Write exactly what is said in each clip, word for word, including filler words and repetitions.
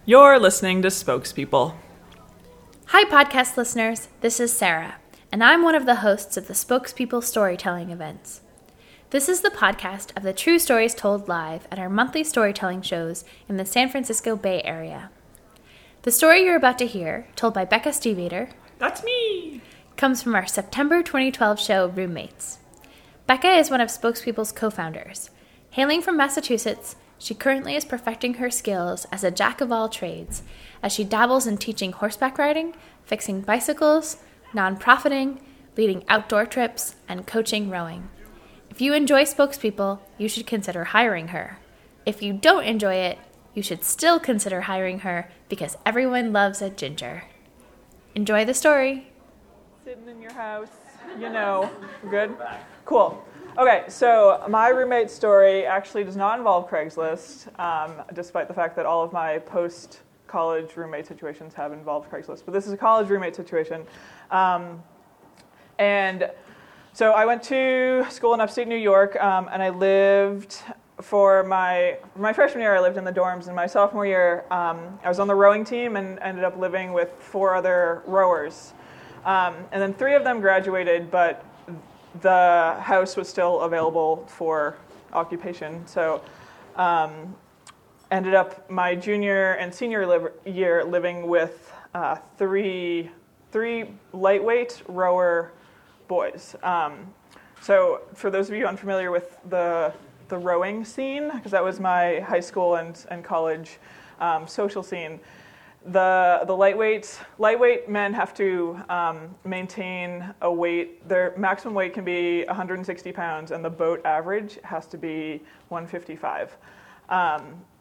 You're listening to Spokespeople. Hi, podcast listeners. This is Sarah, and I'm one of the hosts of the Spokespeople storytelling events. This is the podcast of the true stories told live at our monthly storytelling shows in the San Francisco Bay Area. The story you're about to hear, told by Becca Stevater, That's me! comes from our September twenty twelve show, Roommates. Becca is one of Spokespeople's co-founders. Hailing from Massachusetts, she currently is perfecting her skills as a jack of all trades, as she dabbles in teaching horseback riding, fixing bicycles, non-profiting, leading outdoor trips, and coaching rowing. If you enjoy Spokespeople, you should consider hiring her. If you don't enjoy it, you should still consider hiring her because everyone loves a ginger. Enjoy the story. Sitting in your house, you know, good? Cool. Okay, so my roommate story actually does not involve Craigslist, um, despite the fact that all of my post-college roommate situations have involved Craigslist. But this is a college roommate situation. Um, and so I went to school in upstate New York, um, and I lived for my for my freshman year, I lived in the dorms. And my sophomore year, um, I was on the rowing team and ended up living with four other rowers. Um, and then three of them graduated, but the house was still available for occupation. So um, ended up my junior and senior li- year living with uh, three three lightweight rower boys. Um, so for those of you unfamiliar with the the rowing scene, because that was my high school and, and college um, social scene, The the lightweight lightweight men have to um, maintain a weight. Their maximum weight can be one hundred sixty pounds, and the boat average has to be one fifty-five. Um,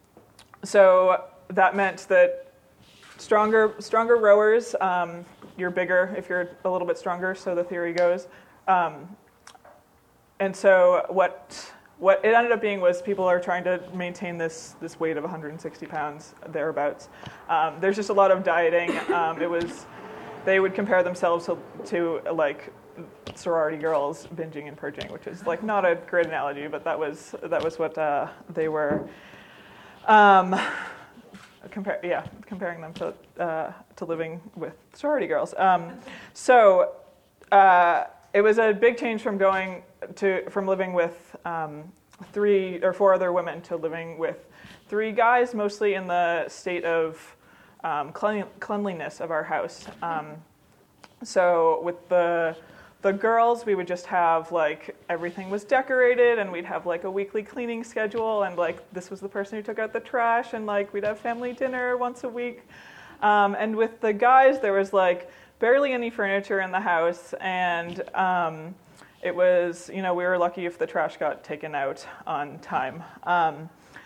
so that meant that stronger stronger rowers, um, you're bigger if you're a little bit stronger. So the theory goes. Um, and so what what it ended up being was people are trying to maintain this this weight of one hundred sixty pounds thereabouts. Um, there's just a lot of dieting. Um, it was they would compare themselves to, to like sorority girls binging and purging, which is like not a great analogy, but that was that was what uh, they were. Um, compare yeah, comparing them to uh, to living with sorority girls. Um, so uh, it was a big change from going to from living with um, three or four other women to living with three guys, mostly in the state of um, clean, cleanliness of our house. Um, so with the the girls, we would just have like everything was decorated, and we'd have like a weekly cleaning schedule, and like this was the person who took out the trash, and like we'd have family dinner once a week. Um, and with the guys, there was like barely any furniture in the house, and um, it was, you know, we were lucky if the trash got taken out on time. Um,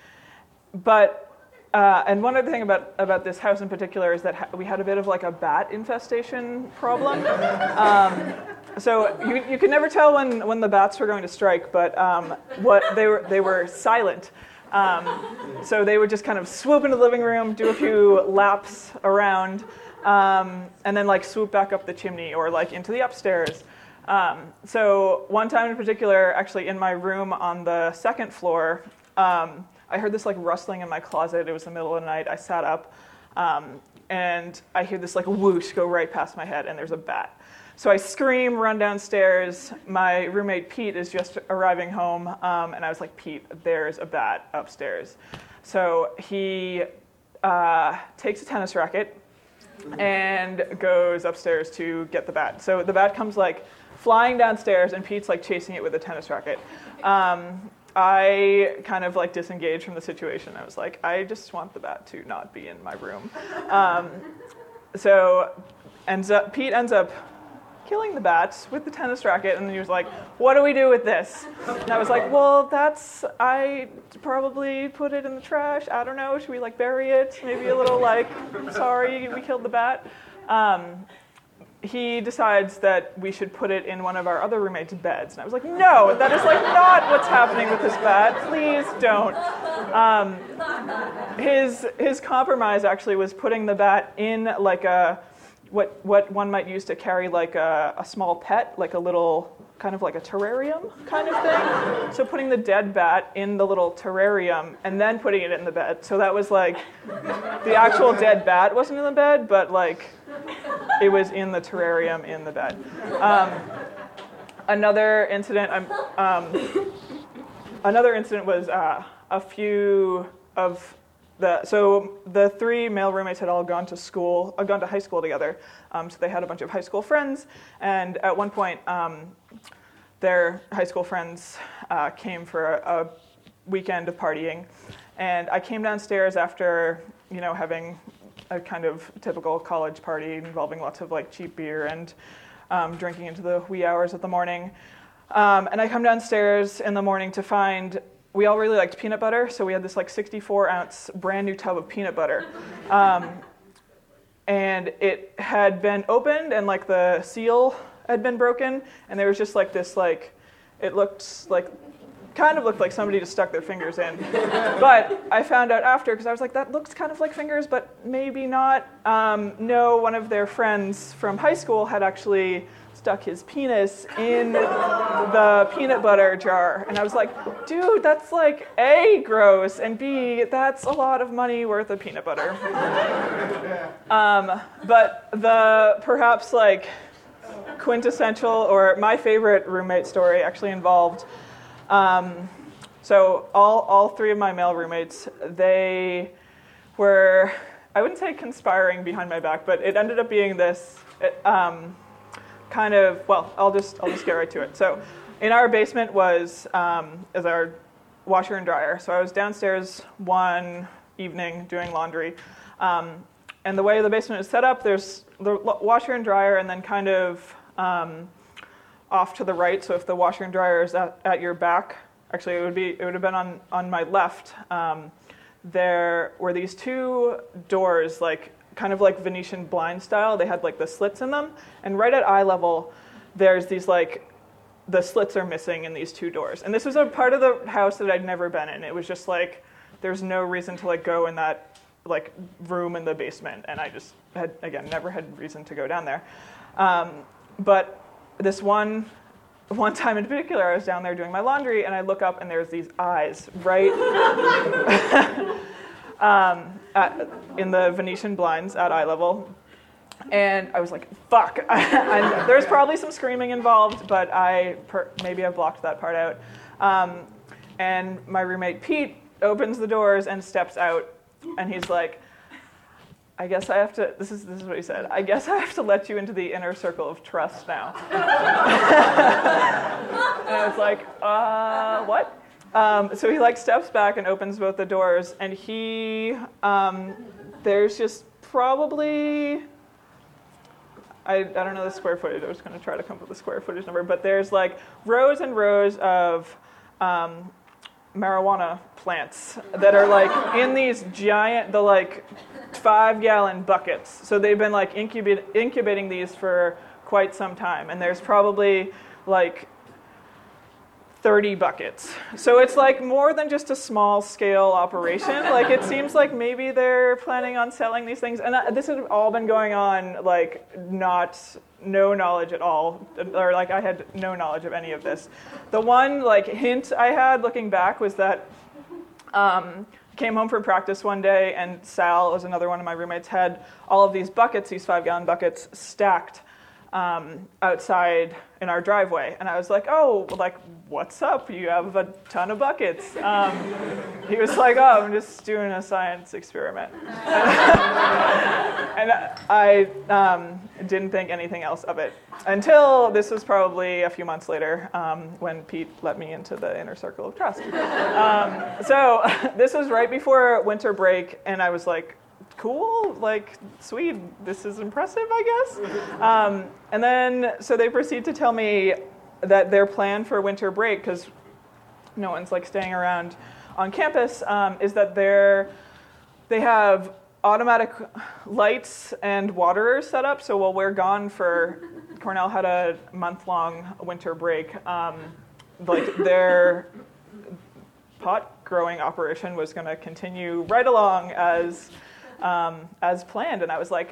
but, uh, and one other thing about, about this house in particular is that ha- we had a bit of like a bat infestation problem. Um, so you you could never tell when, when the bats were going to strike, but um, what they were they were silent. Um, so they would just kind of swoop into the living room, do a few laps around, um, and then like swoop back up the chimney or like into the upstairs. Um, so one time in particular, actually in my room on the second floor, um, I heard this like rustling in my closet. It was the middle of the night. I sat up, um, and I hear this like whoosh go right past my head, and there's a bat. So I scream, run downstairs. My roommate Pete is just arriving home, um, and I was like, Pete, there's a bat upstairs. So he uh, takes a tennis racket and goes upstairs to get the bat. So the bat comes like flying downstairs, and Pete's like chasing it with a tennis racket. Um, I kind of like disengaged from the situation. I was like, I just want the bat to not be in my room. Um, so ends up, Pete ends up killing the bat with the tennis racket, and then he was like, what do we do with this? And I was like, well, that's, I probably put it in the trash. I don't know, should we like bury it? Maybe a little like, sorry, we killed the bat. Um, he decides that we should put it in one of our other roommates' beds. And I was like, no, that is like not what's happening with this bat. Please don't. Um, his his compromise actually was putting the bat in like a what what one might use to carry like a, a small pet, like a little kind of like a terrarium kind of thing. So putting the dead bat in the little terrarium and then putting it in the bed. So that was like, the actual dead bat wasn't in the bed, but like it was in the terrarium in the bed. Um, another incident, I'm, um, another incident was uh, a few of the, so the three male roommates had all gone to school, uh, gone to high school together. Um, so they had a bunch of high school friends, and at one point, um, their high school friends uh, came for a, a weekend of partying, and I came downstairs after, you know, having a kind of typical college party involving lots of like cheap beer and um, drinking into the wee hours of the morning. Um, and I come downstairs in the morning to find we all really liked peanut butter, so we had this like sixty-four ounce brand new tub of peanut butter. Um, and it had been opened and like the seal had been broken, and there was just like this like, it looked like, kind of looked like somebody just stuck their fingers in. But I found out after, because I was like, that looks kind of like fingers, but maybe not. Um, no, one of their friends from high school had actually stuck his penis in the peanut butter jar. And I was like, dude, that's like A, gross, and B, that's a lot of money worth of peanut butter. um, but the perhaps like quintessential, or my favorite roommate story actually involved, um, so all, all three of my male roommates, they were, I wouldn't say conspiring behind my back, but it ended up being this, um, kind of, well, I'll just I'll just get right to it. So in our basement was um, is our washer and dryer. So I was downstairs one evening doing laundry. Um, and the way the basement is set up, there's the washer and dryer, and then kind of um, off to the right. So if the washer and dryer is at, at your back, actually it would be it would have been on, on my left. Um, there were these two doors, like kind of like Venetian blind style. They had like the slits in them, and right at eye level, there's these like, the slits are missing in these two doors. And this was a part of the house that I'd never been in. It was just like, there's no reason to like go in that like room in the basement, and I just had, again, never had reason to go down there. Um, but this one, one time in particular, I was down there doing my laundry, and I look up and there's these eyes right Um, at, in the Venetian blinds at eye level, and I was like, "Fuck!" And there's probably some screaming involved, but I per- maybe I blocked that part out. Um, and my roommate Pete opens the doors and steps out, and he's like, "I guess I have to." This is this is what he said. "I guess I have to let you into the inner circle of trust now." And I was like, "Uh, what?" Um, so he like steps back and opens both the doors, and he, um, there's just probably, I, I don't know the square footage, I was going to try to come up with a square footage number, but there's like rows and rows of um, marijuana plants that are like in these giant, the like five gallon buckets. So they've been like incubate, incubating these for quite some time, and there's probably like thirty buckets. So it's like more than just a small scale operation. Like it seems like maybe they're planning on selling these things. And this had all been going on like not, no knowledge at all. Or like I had no knowledge of any of this. The one like hint I had looking back was that um, I came home from practice one day, and Sal, was another one of my roommates, had all of these buckets, these five gallon buckets stacked Um, outside in our driveway. And I was like, oh, like, what's up? You have a ton of buckets. Um, he was like, oh, I'm just doing a science experiment. And I um, didn't think anything else of it until this was probably a few months later um, when Pete let me into the inner circle of trust. Um, so this was right before winter break, and I was like, cool, like, sweet, this is impressive, I guess. Um, and then, so they proceed to tell me that their plan for winter break, because no one's, like, staying around on campus, um, is that they're, they have automatic lights and waterers set up, so while we're gone for, Cornell had a month-long winter break, um, like, their pot growing operation was going to continue right along as Um, as planned. And I was like,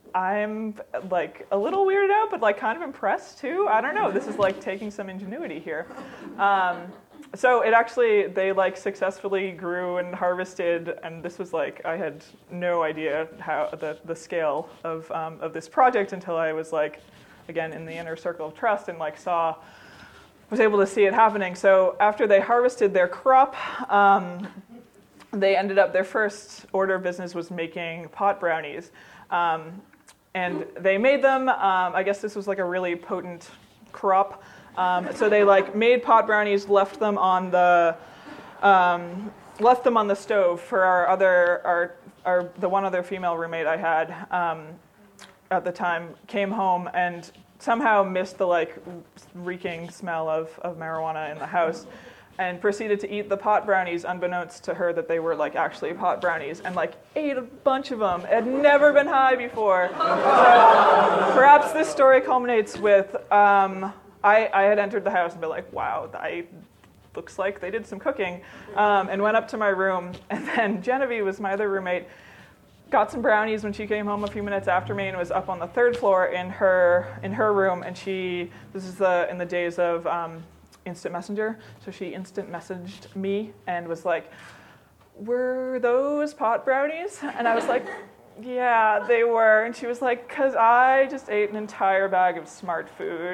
I'm like a little weirded out, but like kind of impressed too. I don't know. This is like taking some ingenuity here. Um, so it actually, they like successfully grew and harvested, and this was like, I had no idea how the, the scale of um, of this project until I was like, again, in the inner circle of trust and like saw, was able to see it happening. So after they harvested their crop, um, they ended up, their first order of business was making pot brownies. Um, and they made them, um, I guess this was like a really potent crop. Um, so they like made pot brownies, left them on the, um, left them on the stove for our other, our, our, the one other female roommate I had um, at the time came home and somehow missed the like reeking smell of, of marijuana in the house and proceeded to eat the pot brownies unbeknownst to her that they were like actually pot brownies and like ate a bunch of them. Had never been high before. So perhaps this story culminates with um, I, I had entered the house and been like, wow, I looks like they did some cooking, um, and went up to my room, and then Genevieve was my other roommate, got some brownies when she came home a few minutes after me and was up on the third floor in her in her room, and she, this is the in the days of um, instant messenger, so she instant messaged me and was like, were those pot brownies? And I was like, yeah, they were. And she was like, because I just ate an entire bag of Smart Food.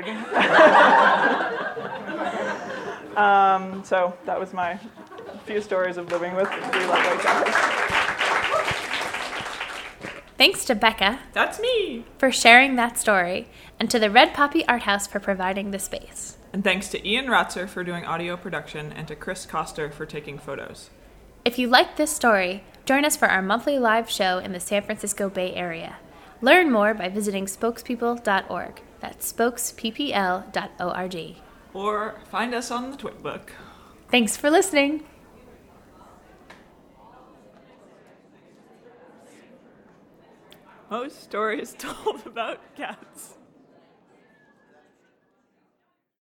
um, so that was my few stories of living with three lovely cats. Thanks to Becca. That's me. For sharing that story, and to the Red Poppy Art House for providing the space. And thanks to Ian Ratzer for doing audio production and to Chris Coster for taking photos. If you liked this story, join us for our monthly live show in the San Francisco Bay Area. Learn more by visiting spokespeople dot org. That's spokes p p l dot org. Or find us on the Twitbook. Thanks for listening. Most stories told about cats.